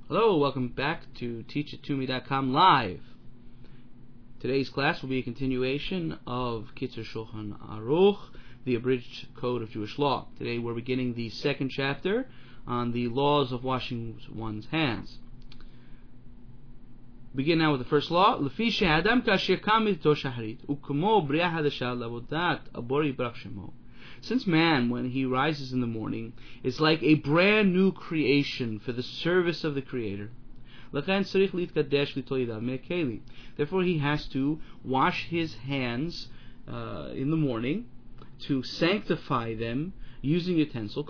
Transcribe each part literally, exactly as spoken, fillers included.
Hello, welcome back to teach it to me dot com live. Today's class will be a continuation of Kitzur Shulchan Aruch, the abridged code of Jewish law. Today we're beginning the second chapter on the laws of washing one's hands. Begin now with the first law. Lefi she'adam kasher kam mito shaharit ukmo bria hadasha lavodat abori barach shemo. Since man, when he rises in the morning, is like a brand new creation for the service of the Creator, therefore he has to wash his hands uh, in the morning to sanctify them using utensil.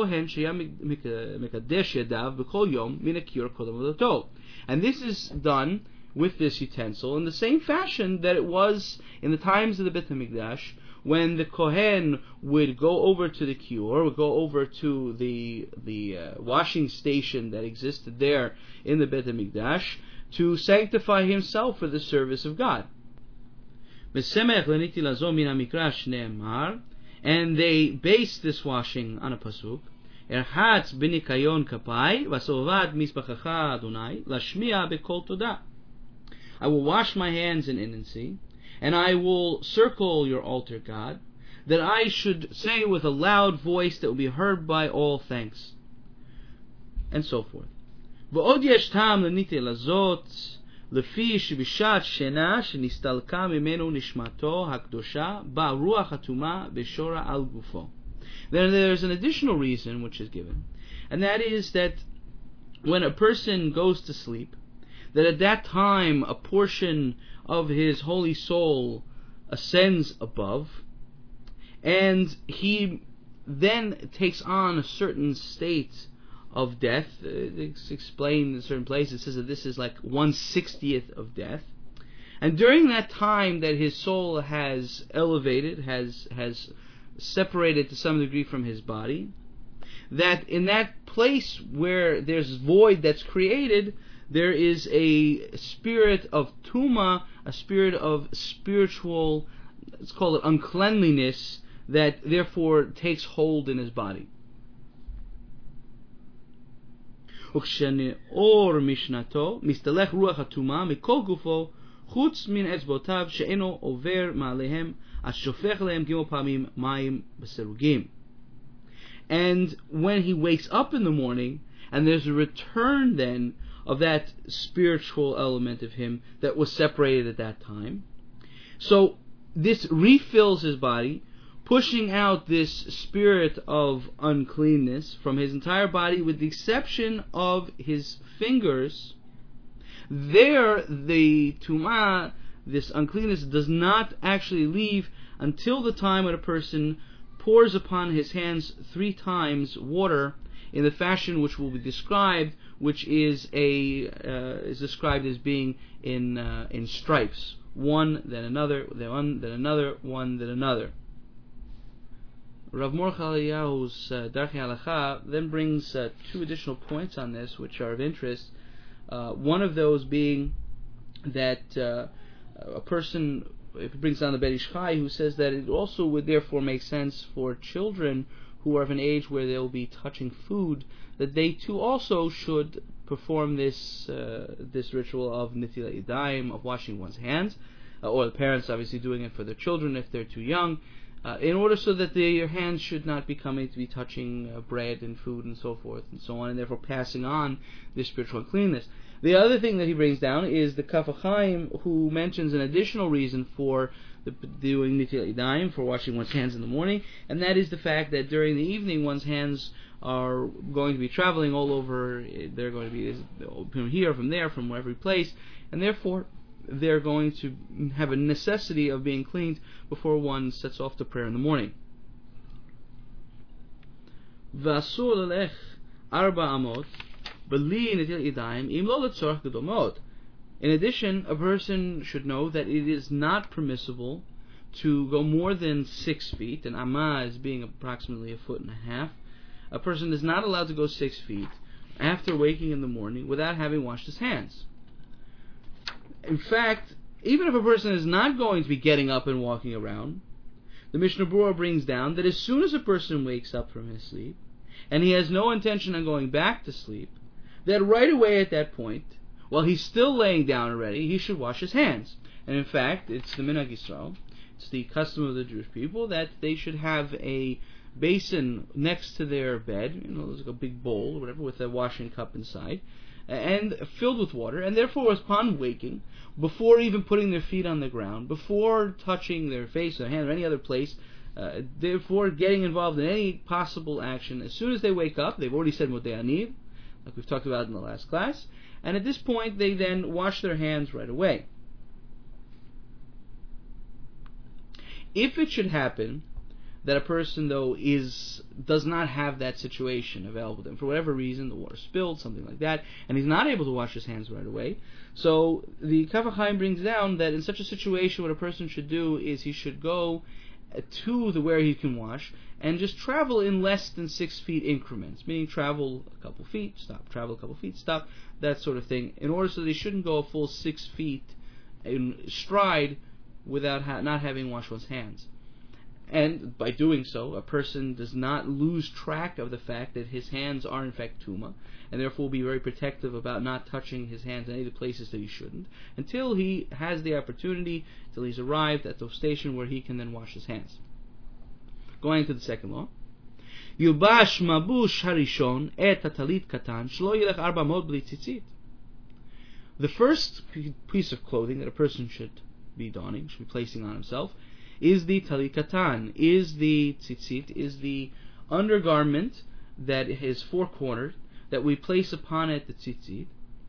And this is done with this utensil in the same fashion that it was in the times of the Beit HaMikdash, when the Kohen would go over to the kior, would go over to the the uh, washing station that existed there in the Beit HaMikdash to sanctify himself for the service of God. And they base this washing on a pasuk. Erhatz b'nikayon kapai v'sovad mispachacha Adonai lashmiya b'kol todah. I will wash my hands in innocency, and I will circle your altar, God, that I should say with a loud voice that will be heard by all thanks, and so forth. V'od yesh tam l'nitei lazot lefi shebishat shena shenistalka mimenu nishmato hakdosha ba ruach hatuma b'shora al gufo. Then there's an additional reason which is given, and that is that when a person goes to sleep, that at that time a portion of his holy soul ascends above, and he then takes on a certain state of death. It's explained in certain places. It says that this is like one sixtieth of death. And during that time that his soul has elevated, has has separated to some degree from his body, that in that place where there's void that's created, there is a spirit of tuma, a spirit of spiritual, let's call it uncleanliness, that therefore takes hold in his body. Or mishnato mistalech ruach hatuma mikol gufo chutz min etzbotav she'eno over ma'alehem ashofech lehem gimel pamim mayim b'serugim. And when he wakes up in the morning, and there's a return then of that spiritual element of him that was separated at that time. So this refills his body, pushing out this spirit of uncleanness from his entire body with the exception of his fingers. There, the tumah, this uncleanness, does not actually leave until the time when a person pours upon his hands three times water in the fashion which will be described, which is a uh, is described as being in uh, in stripes, one then another, then one then another, one then another. Rav Mordechai Eliyahu's uh, Darchei Halacha then brings uh, two additional points on this, which are of interest. Uh, one of those being that uh, a person, it brings down the Bet Ish Chai, who says that it also would therefore make sense for children who are of an age where they'll be touching food, that they too also should perform this uh, this ritual of Netilat Yadayim, of washing one's hands, uh, or the parents obviously doing it for their children if they're too young, uh, in order so that their hands should not be coming to be touching uh, bread and food and so forth and so on, and therefore passing on this spiritual cleanness. The other thing that he brings down is the Kaf HaChaim, who mentions an additional reason for the, doing Netilat Yadayim, for washing one's hands in the morning, and that is the fact that during the evening one's hands are going to be traveling all over. They're going to be from here, from there, from every place, and therefore they're going to have a necessity of being cleaned before one sets off to prayer in the morning. V'asur lelech arba amot b'li netilat yadayim im lo letzorach gadol mod. In addition, a person should know that it is not permissible to go more than six feet, and amma is being approximately a foot and a half. A person is not allowed to go six feet after waking in the morning without having washed his hands. In fact, even if a person is not going to be getting up and walking around, the Mishnah Berurah brings down that as soon as a person wakes up from his sleep, and he has no intention of going back to sleep, that right away at that point, while he's still laying down already, he should wash his hands. And in fact, it's the Minhag Yisrael, it's the custom of the Jewish people that they should have a basin next to their bed, you know, there's like a big bowl or whatever with a washing cup inside, and filled with water, and therefore upon waking, before even putting their feet on the ground, before touching their face, their hand, or any other place, uh, therefore getting involved in any possible action, as soon as they wake up, they've already said Modeh Aniv, like we've talked about in the last class, and at this point they then wash their hands right away. If it should happen that a person, though, is does not have that situation available to him, for whatever reason, the water spilled, something like that, and he's not able to wash his hands right away, so the Kaf HaChaim brings down that in such a situation what a person should do is he should go to the where he can wash and just travel in less than six feet increments, meaning travel a couple feet, stop, travel a couple feet, stop, that sort of thing, in order so they shouldn't go a full six feet in stride without ha- not having washed one's hands. And by doing so, a person does not lose track of the fact that his hands are in fact tuma, and therefore will be very protective about not touching his hands in any of the places that he shouldn't, until he has the opportunity, until he's arrived at the station where he can then wash his hands. Going to the second law. Yubash mabush harishon et talit katan shlo yilech arba mod bli tzitzit. The first piece of clothing that a person should be donning, should be placing on himself, is the talit katan, is the tzitzit, is the undergarment that is four-cornered, that we place upon it the tzitzit.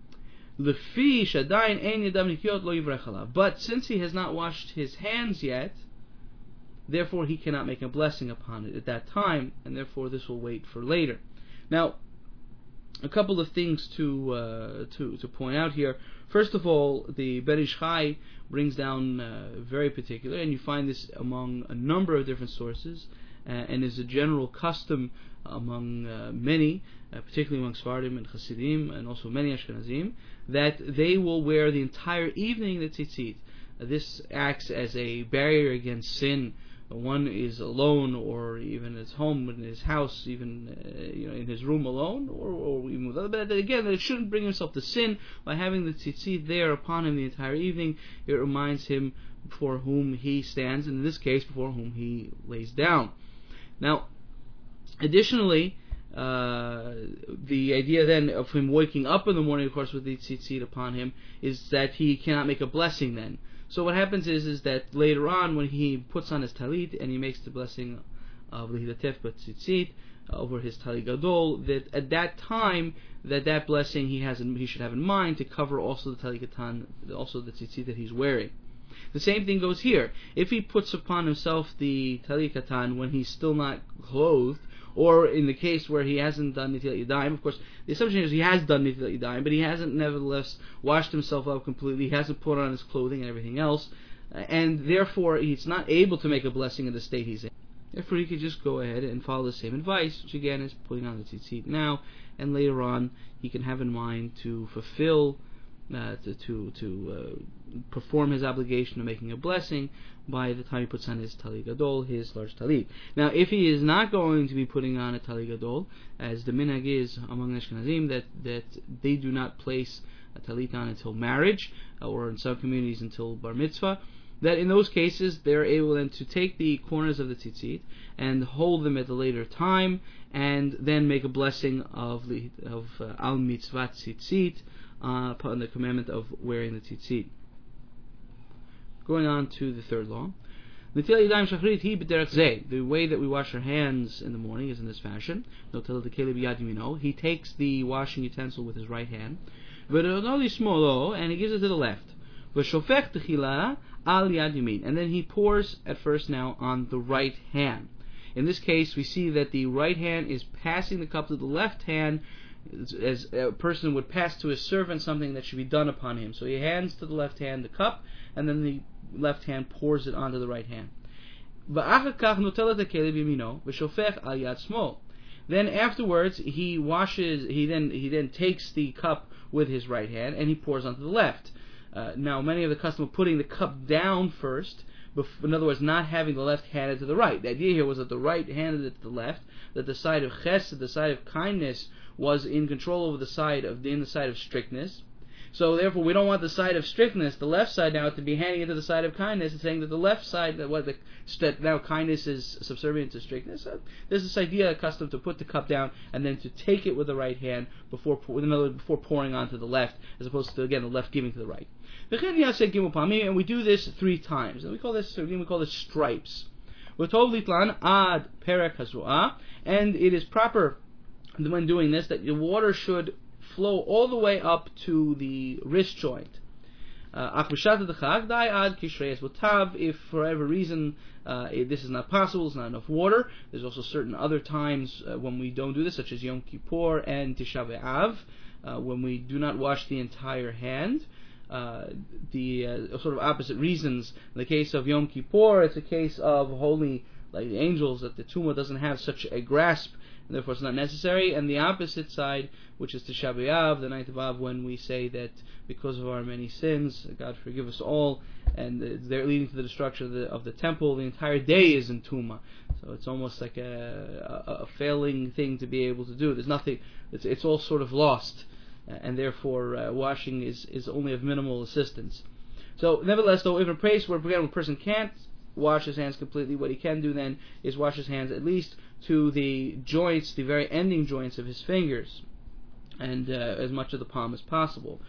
Lefi shadayin ein yadav nikyot lo yivrech alav. But since he has not washed his hands yet, therefore he cannot make a blessing upon it at that time, and therefore this will wait for later. Now, a couple of things to uh, to to point out here. First of all, the Ben Ish Chai brings down uh, very particular, and you find this among a number of different sources, uh, and is a general custom among uh, many, uh, particularly among Sfardim and Hasidim, and also many Ashkenazim, that they will wear the entire evening the tzitzit. Uh, this acts as a barrier against sin. One is alone, or even at home, in his house, even uh, you know, in his room alone, or, or even with other. But again, it shouldn't bring himself to sin by having the tzitzit there upon him the entire evening. It reminds him before whom he stands, and in this case, before whom he lays down. Now, additionally, uh, the idea then of him waking up in the morning, of course, with the tzitzit upon him, is that he cannot make a blessing then. So what happens is is that later on, when he puts on his talit and he makes the blessing of Lehilatef B'Tzitzit over his talit gadol, that at that time, that that blessing he has in, he should have in mind to cover also the talit katan, also the tzitzit that he's wearing. The same thing goes here. If he puts upon himself the talit katan when he's still not clothed, or in the case where he hasn't done Netilat Yadayim, of course, the assumption is he has done Netilat Yadayim, but he hasn't nevertheless washed himself up completely, he hasn't put on his clothing and everything else, and therefore he's not able to make a blessing in the state he's in. Therefore he could just go ahead and follow the same advice, which again is putting on the tzitzit now, and later on he can have in mind to fulfill, uh, to to, to uh, perform his obligation of making a blessing by the time he puts on his talit gadol, his large talit. Now, if he is not going to be putting on a talit gadol, as the minhag is among Ashkenazim, that that they do not place a talit on until marriage, or in some communities until bar mitzvah, that in those cases they're able then to take the corners of the tzitzit and hold them at a later time, and then make a blessing of the of uh, al mitzvah tzitzit, uh, upon the commandment of wearing the tzitzit. Going on to the third law. The way that we wash our hands in the morning is in this fashion. He takes the washing utensil with his right hand, and he gives it to the left. And then he pours at first now on the right hand. In this case, we see that the right hand is passing the cup to the left hand, as a person would pass to his servant something that should be done upon him. So he hands to the left hand the cup, and then the left hand pours it onto the right hand. Then afterwards he washes. He then he then takes the cup with his right hand and he pours onto the left. Uh, now, many of the custom of putting the cup down first, bef- in other words, not having the left handed to the right. The idea here was that the right handed it to the left, that the side of chesed, the side of kindness, was in control over the side of in the side of strictness. So therefore, we don't want the side of strictness, the left side now, to be handing it to the side of kindness and saying that the left side, that what the that now kindness is subservient to strictness. So there's this idea, custom to put the cup down and then to take it with the right hand before before pouring onto the left, as opposed to again the left giving to the right. And we do this three times, and we call this we call this stripes. Ad perek hazru'ah, and it is proper when doing this that the water should flow all the way up to the wrist joint. Uh, if for whatever reason uh, if this is not possible, it's not enough water, there's also certain other times uh, when we don't do this, such as Yom Kippur and Tisha B'Av, uh, when we do not wash the entire hand. Uh, the uh, sort of opposite reasons. In the case of Yom Kippur, it's a case of holy, like the angels, that the tumah doesn't have such a grasp, and therefore it's not necessary. And the opposite side, which is Tisha B'Av, the ninth of Av, when we say that because of our many sins, God forgive us all, and they're leading to the destruction of the, of the temple, the entire day is in tumah. So it's almost like a, a, a failing thing to be able to do. There's nothing. It's, it's all sort of lost. And therefore uh, washing is, is only of minimal assistance. So nevertheless, though, if a place where again, a person can't wash his hands completely, what he can do then is wash his hands at least to the joints, the very ending joints of his fingers, and uh, as much of the palm as possible.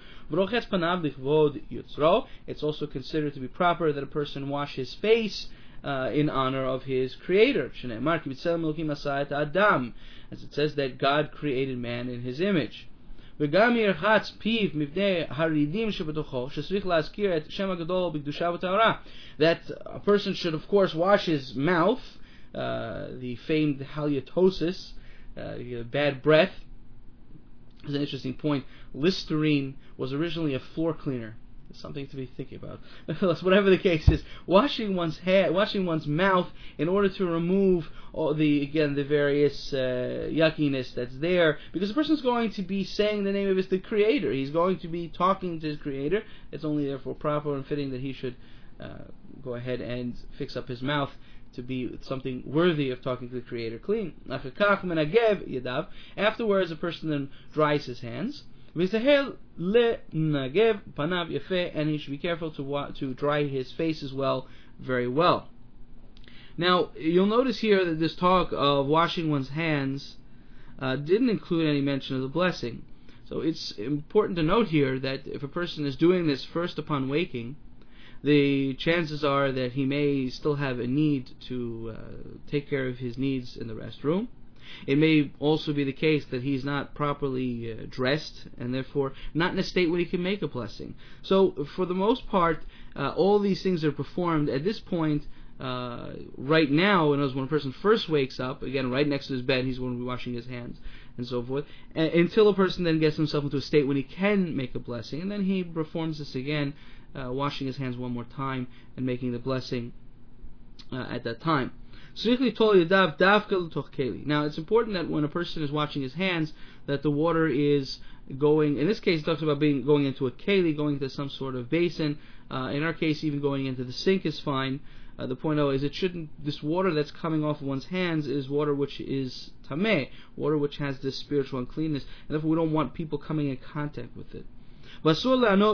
It's also considered to be proper that a person wash his face uh, in honor of his Creator. As it says that God created man in his image. That a person should, of course, wash his mouth, uh, the famed halitosis, uh, bad breath. Is an interesting point. Listerine was originally a floor cleaner. Something to be thinking about. Whatever the case is, washing one's head, washing one's mouth, in order to remove all the again the various uh, yuckiness that's there, because the person's going to be saying the name of his the Creator. He's going to be talking to his Creator. It's only therefore proper and fitting that he should uh, go ahead and fix up his mouth to be something worthy of talking to the Creator clean. Afterwards, a person then dries his hands. And he should be careful to wa- to dry his face as well, very well. Now, you'll notice here that this talk of washing one's hands uh, didn't include any mention of the blessing. So it's important to note here that if a person is doing this first upon waking, the chances are that he may still have a need to uh, take care of his needs in the restroom. It may also be the case that he's not properly uh, dressed, and therefore not in a state where he can make a blessing. So, for the most part, uh, all these things are performed at this point, uh, right now, and as when a person first wakes up, again, right next to his bed, he's going to be washing his hands, and so forth, uh, until a person then gets himself into a state when he can make a blessing, and then he performs this again, uh, washing his hands one more time, and making the blessing uh, at that time. Now, it's important that when a person is washing his hands, that the water is going, in this case it talks about being going into a keli, going into some sort of basin. Uh, in our case, even going into the sink is fine. Uh, the point though is it shouldn't, this water that's coming off of one's hands is water which is tameh, water which has this spiritual uncleanness, and therefore we don't want people coming in contact with it. And therefore,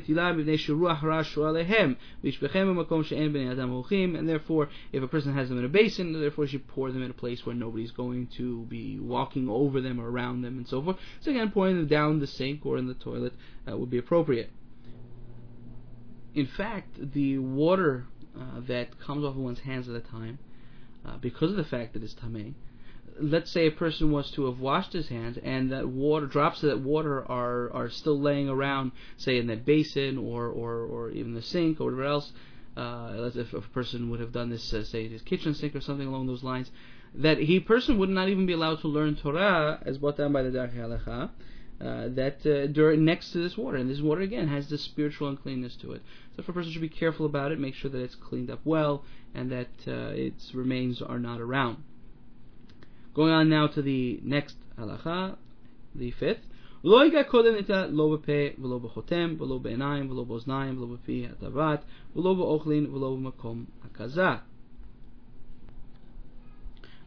if a person has them in a basin, therefore you should pour them in a place where nobody's going to be walking over them or around them and so forth. So again, pouring them down the sink or in the toilet uh, would be appropriate. In fact, the water uh, that comes off of one's hands at a time, uh, because of the fact that it's tameh, let's say a person was to have washed his hands and that water, drops of that water are, are still laying around, say in that basin or, or, or even the sink or whatever else, uh, if, if a person would have done this, uh, say his kitchen sink or something along those lines, that he person would not even be allowed to learn Torah, as brought down by the Darkei Halacha, uh, that uh, during, next to this water, and this water again has this spiritual uncleanness to it. So if a person should be careful about it, make sure that it's cleaned up well and that uh, its remains are not around. Going on now to the next halacha, the fifth. Lo yiga kodem nita lo b'peh v'lo b'chotem v'lo b'einayim v'lo b'oznayim v'lo b'pi hatavat v'lo b'ochlin v'lo b'makom hakazah.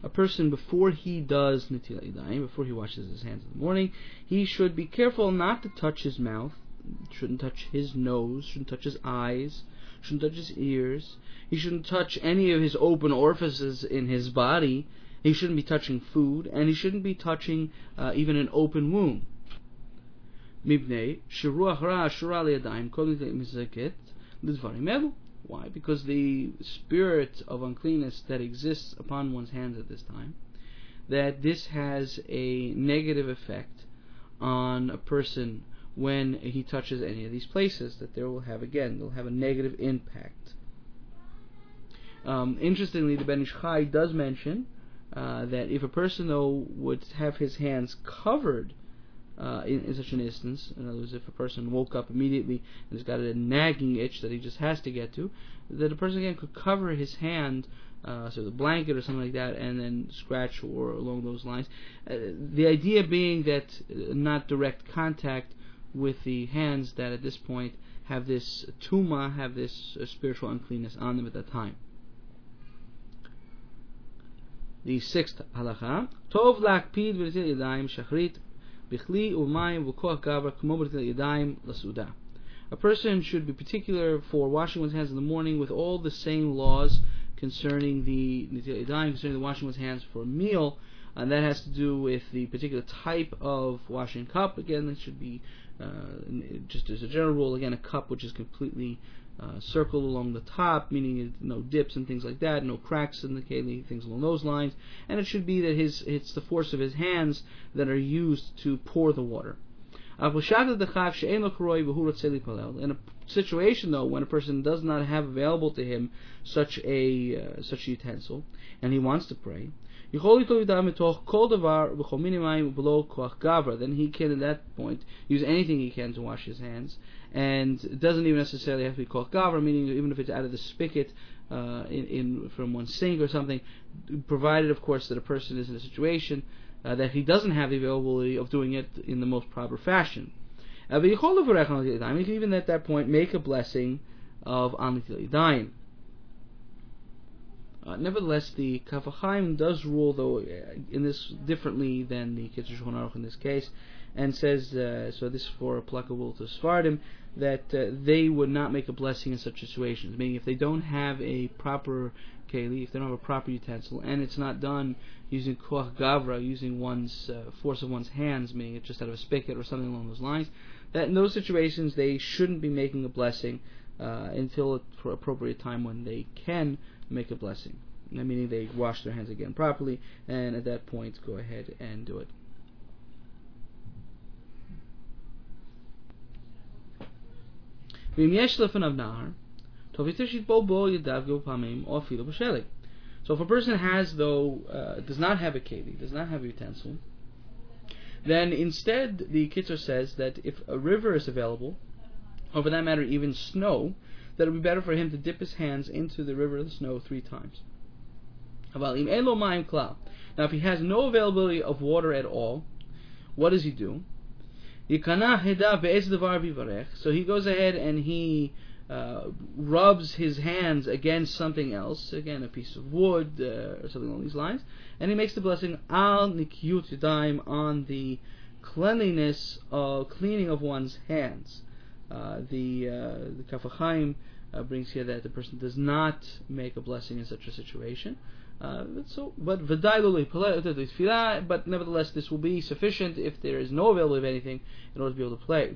a person, before he does Netilat Yadayim, before he washes his hands in the morning, he should be careful not to touch his mouth, shouldn't touch his nose, shouldn't touch his eyes, shouldn't touch his ears, he shouldn't touch any of his open orifices in his body, he shouldn't be touching food, and he shouldn't be touching uh, even an open wound. Mibnei shiruach ra shura liyadayim kol mizaket lidvarim elu. Why? Because the spirit of uncleanness that exists upon one's hands at this time, that this has a negative effect on a person when he touches any of these places, that there will have, again, they'll have a negative impact. Um, interestingly, the Ben Ish Chai does mention uh, that if a person, though, would have his hands covered uh, in, in such an instance, in other words, if a person woke up immediately and has got a nagging itch that he just has to get to, that a person, again, could cover his hand, uh, so the blanket or something like that, and then scratch or along those lines. Uh, the idea being that uh, not direct contact with the hands that at this point have this tuma, have this uh, spiritual uncleanness on them at that time. The sixth halacha: Tov lakpid v'netilat yadayim shachrit bichli u'mayim v'koach gavra k'mo b'netilat yadayim lasuda. A person should be particular for washing one's hands in the morning with all the same laws concerning the netilat yadayim, concerning the washing one's hands for a meal, and that has to do with the particular type of washing cup. Again, it should be uh, just as a general rule, again, a cup which is completely Uh, circle along the top, meaning no dips and things like that, no cracks in the keli, things along those lines, and it should be that his it's the force of his hands that are used to pour the water. In a situation, though, when a person does not have available to him such a uh, such a utensil, and he wants to pray, then he can at that point use anything he can to wash his hands, and it doesn't even necessarily have to be koach gavra, meaning even if it's out of the spigot uh, in, in from one sink or something, provided, of course, that a person is in a situation uh, that he doesn't have the availability of doing it in the most proper fashion. Uh, but he can even at that point make a blessing of an netilat yadayim. Uh, nevertheless, the Kaf HaChaim does rule, though, in this differently than the Kitzur Shulchan Aruch in this case, and says, uh, so this is for applicable to Sfardim, that uh, they would not make a blessing in such situations. Meaning, if they don't have a proper keli, if they don't have a proper utensil, and it's not done using koach gavra, using one's uh, force of one's hands, meaning it's just out of a spigot or something along those lines, that in those situations they shouldn't be making a blessing uh, until for appropriate time when they can make a blessing, meaning they wash their hands again properly, and at that point go ahead and do it. So if a person has, though, uh, does not have a keli, does not have a utensil, then instead the Kitzur says that if a river is available, or for that matter even snow, that it would be better for him to dip his hands into the river of the snow three times. Now, if he has no availability of water at all, what does he do? So he goes ahead and he uh, rubs his hands against something else, again a piece of wood uh, or something along these lines, and he makes the blessing al nikiyut yadayim, on the cleanliness of cleaning of one's hands. Uh, the uh, the Kaf HaChaim uh, brings here that the person does not make a blessing in such a situation. Uh, so, but but nevertheless, this will be sufficient if there is no availability of anything in order to be able to play.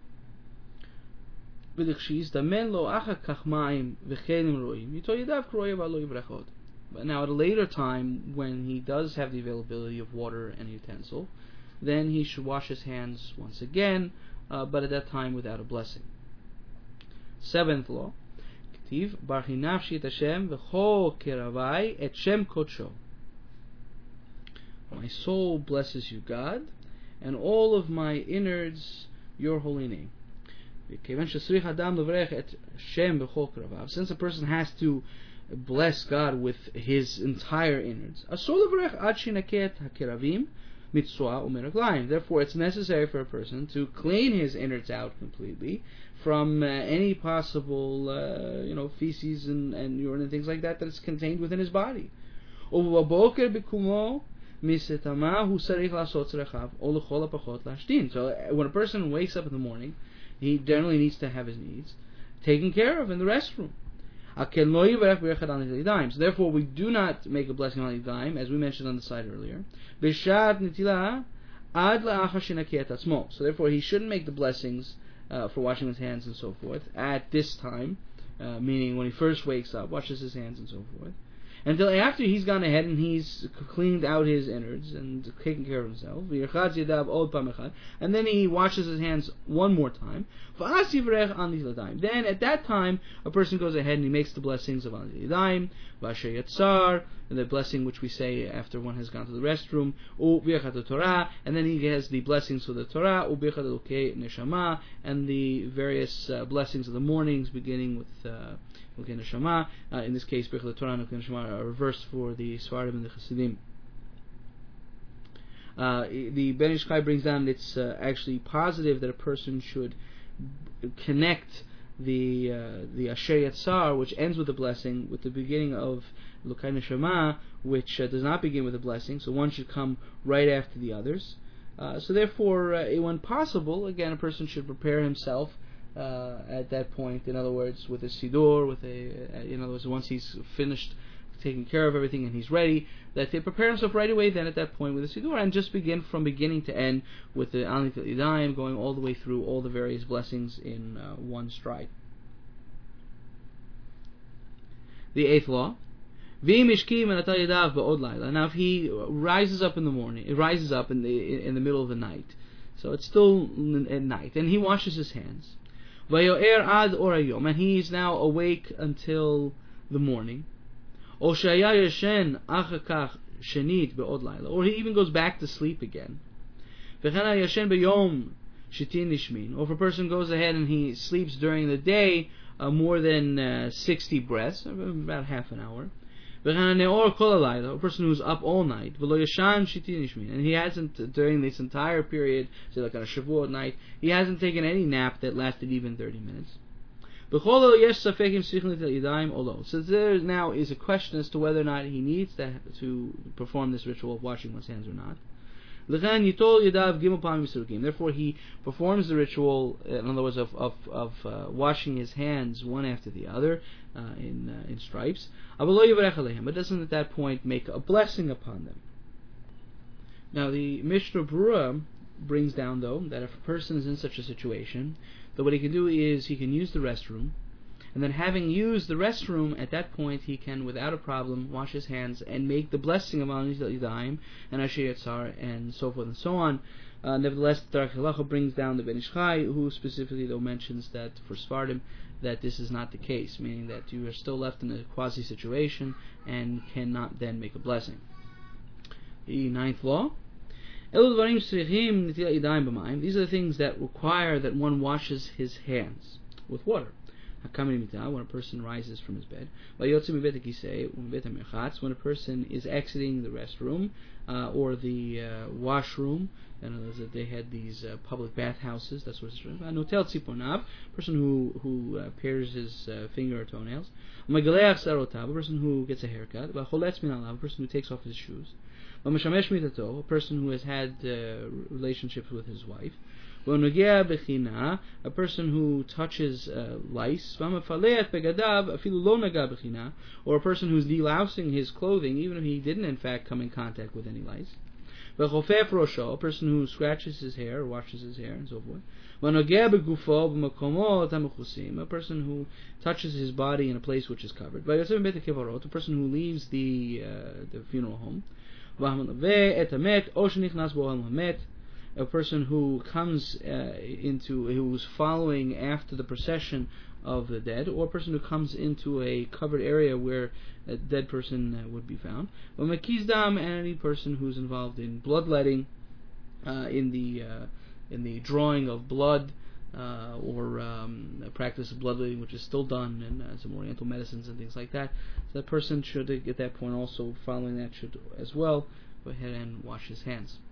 But now, at a later time, when he does have the availability of water and utensil, then he should wash his hands once again, uh, but at that time without a blessing. Seventh law: Barchi nafshi et Hashem v'cho keravai et Shem kodsho. My soul blesses you, God, and all of my innards your holy name. Since a person has to bless God with his entire innards, therefore it's necessary for a person to clean his innards out completely from uh, any possible uh, you know feces and, and urine and things like that that is contained within his body. ובבוקר בקומו מסתמה הוא צריך לעשות צרכיו, או לכל הפחות להשתין. So when a person wakes up in the morning, he generally needs to have his needs taken care of in the restroom. So therefore we do not make a blessing on Yadayim, as we mentioned on the side earlier. So therefore he shouldn't make the blessings uh, for washing his hands and so forth at this time, uh, meaning when he first wakes up, washes his hands and so forth, until after he's gone ahead and he's cleaned out his innards and taken care of himself. And then he washes his hands one more time. Then at that time, a person goes ahead and he makes the blessings of Anil Yadayim, Vasher Yatzar, and the blessing which we say after one has gone to the restroom, Torah, and then he has the blessings for the Torah, Neshama, and the various uh, blessings of the mornings, beginning with uh, Neshama. Uh, in this case, Birchei Torah and Neshama are reversed for the Sfardim and the Chassidim. Uh, the Ben Ish Chai brings down it's uh, actually positive that a person should connect the uh, the Asher Yatzar, which ends with a blessing, with the beginning of Lukai Neshama, which uh, does not begin with a blessing. So one should come right after the others. Uh, so therefore, uh, when possible, again, a person should prepare himself uh, at that point. In other words, with a siddur, with a, uh, in other words, once he's finished taking care of everything and he's ready, that they prepare himself right away then at that point with the siddur, and just begin from beginning to end with the Anil Yadayim, going all the way through all the various blessings in uh, one stride. The eighth law. Now if he rises up in the morning, it rises up in the in the middle of the night, so it's still at night, and he washes his hands, and he is now awake until the morning, or he even goes back to sleep again, or if a person goes ahead and he sleeps during the day uh, more than uh, sixty breaths, about half an hour, a person who's up all night, and he hasn't, during this entire period, say like on a Shavuot night, he hasn't taken any nap that lasted even thirty minutes. So there now is a question as to whether or not he needs to, to perform this ritual of washing one's hands or not. Therefore he performs the ritual, in other words, of, of, of uh, washing his hands one after the other uh, in uh, in stripes, but doesn't at that point make a blessing upon them. Now the Mishnah Berurah brings down, though, that if a person is in such a situation, that what he can do is he can use the restroom, and then having used the restroom, at that point he can, without a problem, wash his hands and make the blessing of Anil Yadayim and Asher Yatzar and so forth and so on. Uh, nevertheless, the Darkei Halacha brings down the Ben Ish Chai, who specifically though mentions that for Sfardim that this is not the case, meaning that you are still left in a quasi situation and cannot then make a blessing. The ninth law. These are the things that require that one washes his hands with water. When a person rises from his bed, when a person is exiting the restroom uh, or the uh, washroom, and they had these uh, public bathhouses. That's what it's called. Notel tziponav, person who who uh, pares his uh, finger or toenails. A person who gets a haircut. A person who takes off his shoes. A person who has had uh, relationships with his wife. A person who touches uh, lice, or a person who's delousing his clothing, even if he didn't in fact come in contact with any lice. A person who scratches his hair or washes his hair and so forth. A person who touches his body in a place which is covered. A person who leaves the uh, the funeral home. A person who comes uh, into, who's following after the procession of the dead, or a person who comes into a covered area where a dead person uh, would be found. And any person who's involved in bloodletting, uh, in the uh, in the drawing of blood, uh, or um, a practice of bloodletting, which is still done in uh, some Oriental medicines and things like that. So that person should, at that point, also following that, should as well go ahead and wash his hands.